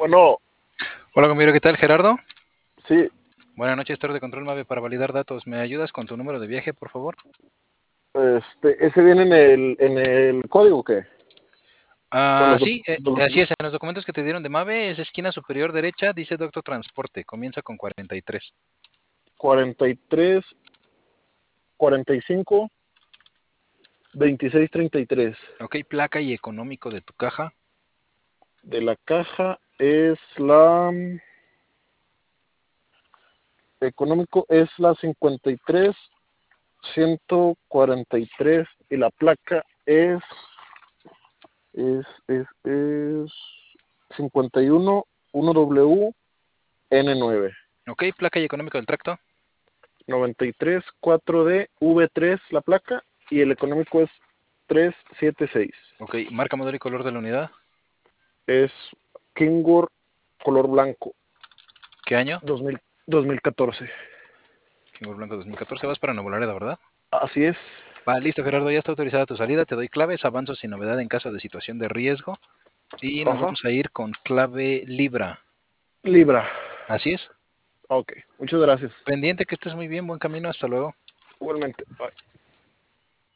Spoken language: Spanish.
Bueno, Hola, compañero, ¿qué tal, Gerardo? sí, Buenas noches, torre de control MAVE para validar datos. ¿Me ayudas con tu número de viaje, por favor? ese viene en el código, ¿qué? O en Sí, los así documentos. es. En los documentos que te dieron de MAVE es esquina superior derecha, dice Doctor Transporte. Comienza con 43. 43, 45, 26, 33. Ok, placa y económico de tu caja. De la caja es la... Económico es la 53, 143 y la placa es 51, 1W, N9. Ok, placa y económico del tracto. 93, 4D, V3 la placa y el económico es 376. Ok, marca, modelo y color de la unidad. Es Kenworth color blanco, ¿Qué año? 2014. Kingur Blanco 2014. Vas para Nuevo Laredo, ¿verdad? Así es. Va, listo, Gerardo, ya está autorizada tu salida. Te doy claves, avanzo sin novedad en caso de situación de riesgo. Y nos Ajá. vamos a ir con clave Libra. Libra. Así es. Ok, muchas gracias. Pendiente, que estés muy bien. Buen camino. Hasta luego. Igualmente. Bye.